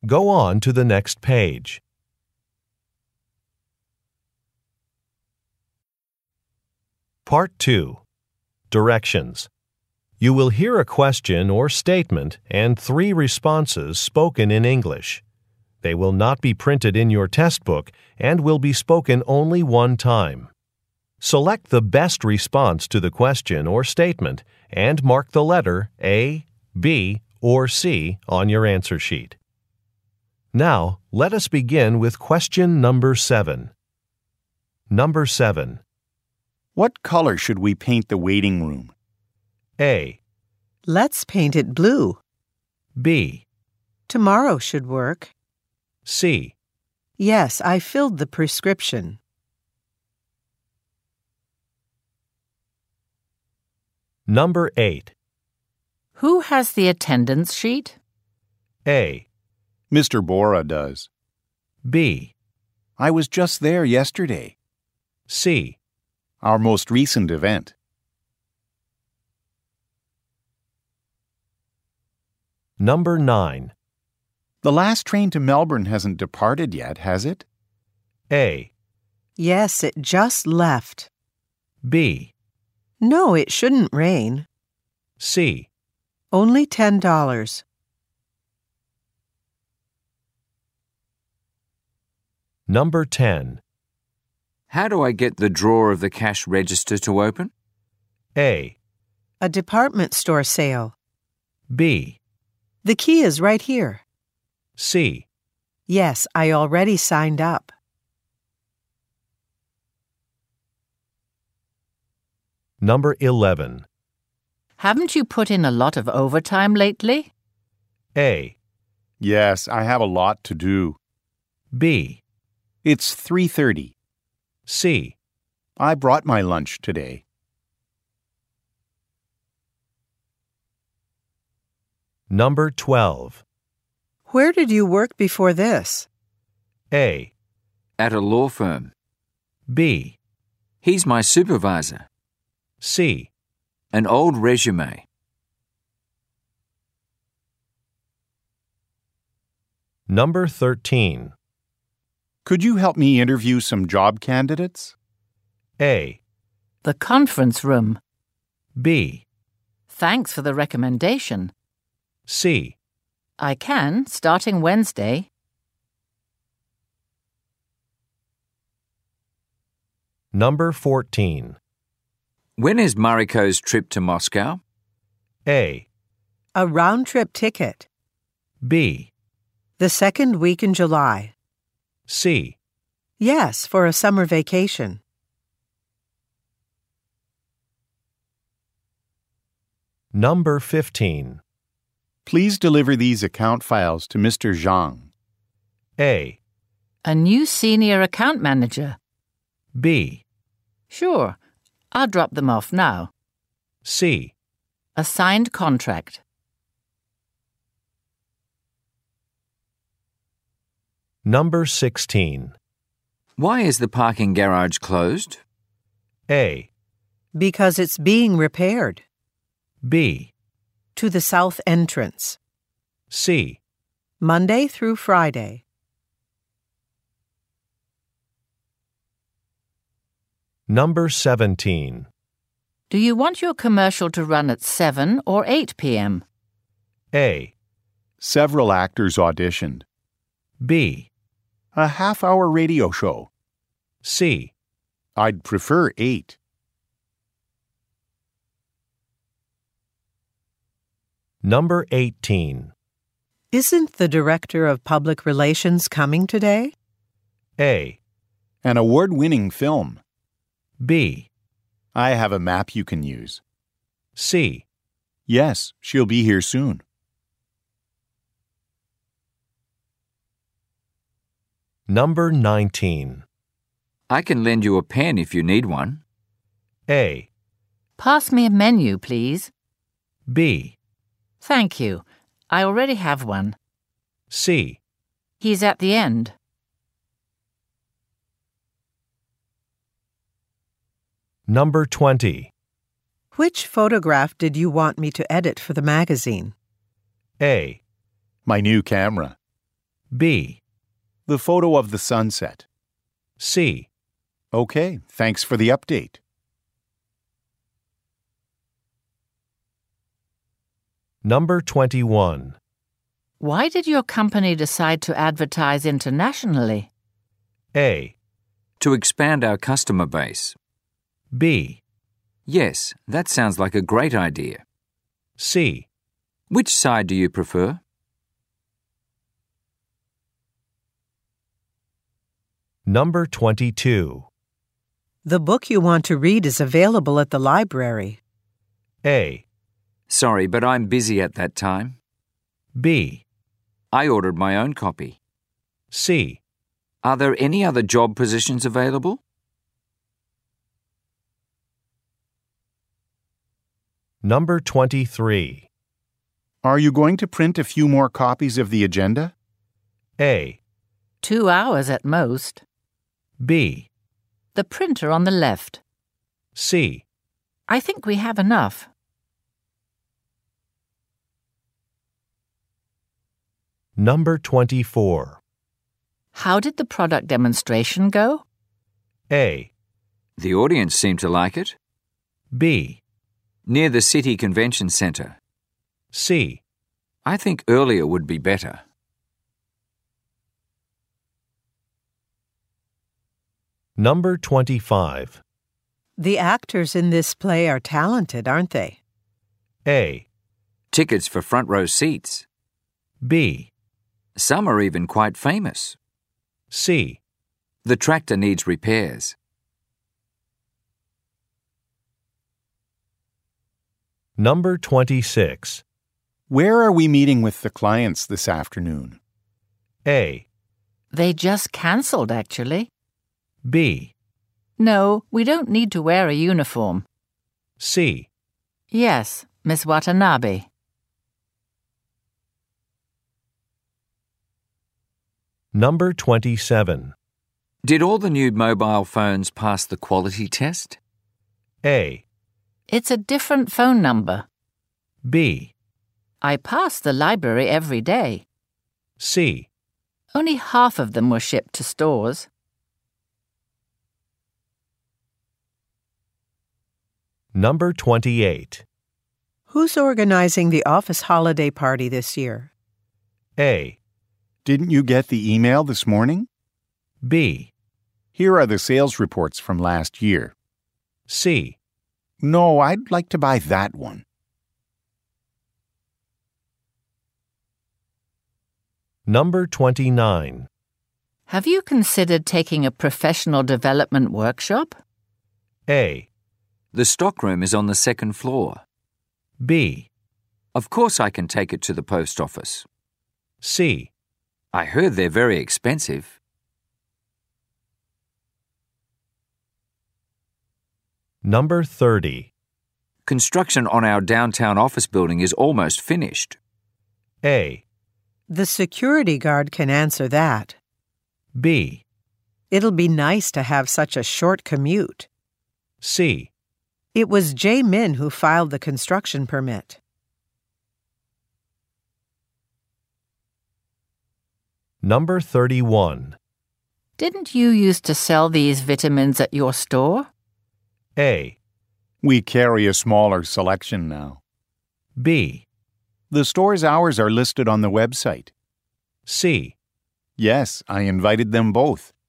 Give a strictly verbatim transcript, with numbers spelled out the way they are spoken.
Go on to the next page. Part two. Directions. You will hear a question or statement and three responses spoken in English. They will not be printed in your test book and will be spoken only one time. Select the best response to the question or statement and mark the letter A, B, or C on your answer sheet. Now, let us begin with question number seven. Number seven. What color should we paint the waiting room? A. Let's paint it blue. B. Tomorrow should work. C. Yes, I filled the prescription. Number eight. Who has the attendance sheet? A. Mister Bora does. B. I was just there yesterday. C. Our most recent event. Number nine. The last train to Melbourne hasn't departed yet, has it? A. Yes, it just left. B. No, it shouldn't rain. C. Only ten dollars. Number ten. How do I get the drawer of the cash register to open? A. A department store sale. B. The key is right here. C. Yes, I already signed up. Number eleven. Haven't you put in a lot of overtime lately? A. Yes, I have a lot to do. B. It's three thirty. C. I brought my lunch today. Number twelve. Where did you work before this? A. At a law firm. B. He's my supervisor. C. An old resume. Number thirteen. Could you help me interview some job candidates? A. The conference room. B. Thanks for the recommendation. C. I can, starting Wednesday. Number fourteen. When is Mariko's trip to Moscow? A. A round-trip ticket. B. The second week in July. C. Yes, for a summer vacation. Number fifteen. Please deliver these account files to Mister Zhang. A. A new senior account manager. B. Sure, I'll drop them off now. C. A signed contract. Number sixteen. Why is the parking garage closed? A. Because it's being repaired. B. To the south entrance. C. Monday through Friday. Number seventeen. Do you want your commercial to run at seven or eight p.m.? A. Several actors auditioned. B. A half-hour radio show. C. I'd prefer eight. Number eighteen. Isn't the Director of Public Relations coming today? A. An award-winning film. B. I have a map you can use. C. Yes, she'll be here soon. Number nineteen. I can lend you a pen if you need one. A. Pass me a menu, please. B. Thank you. I already have one. C. He's at the end. Number twenty. Which photograph did you want me to edit for the magazine? A. My new camera. B. The photo of the sunset. C. Okay, thanks for the update. Number twenty-one. Why did your company decide to advertise internationally? A. To expand our customer base. B. Yes, that sounds like a great idea. C. Which side do you prefer? Number twenty-two. The book you want to read is available at the library. A. Sorry, but I'm busy at that time. B. I ordered my own copy. C. Are there any other job positions available? Number twenty-three. Are you going to print a few more copies of the agenda? A. Two hours at most. B. The printer on the left. C. I think we have enough. Number twenty-four. How did the product demonstration go? A. The audience seemed to like it. B. Near the City Convention Centre. C. I think earlier would be better. Number twenty-five. The actors in this play are talented, aren't they? A. Tickets for front row seats. B. Some are even quite famous. C. The tractor needs repairs. Number twenty-six. Where are we meeting with the clients this afternoon? A. They just cancelled, actually. B. No, we don't need to wear a uniform. C. Yes, Miss Watanabe. Number twenty-seven. Did all the new mobile phones pass the quality test? A. It's a different phone number. B. I pass the library every day. C. Only half of them were shipped to stores. Number twenty-eight. Who's organizing the office holiday party this year? A. Didn't you get the email this morning? B. Here are the sales reports from last year. C. No, I'd like to buy that one. Number twenty-nine. Have you considered taking a professional development workshop? A. The stockroom is on the second floor. B. Of course I can take it to the post office. C. I heard they're very expensive. Number thirty. Construction on our downtown office building is almost finished. A. The security guard can answer that. B. It'll be nice to have such a short commute. C. It was J. Min who filed the construction permit. Number thirty-one. Didn't you used to sell these vitamins at your store? A. We carry a smaller selection now. B. The store's hours are listed on the website. C. Yes, I invited them both.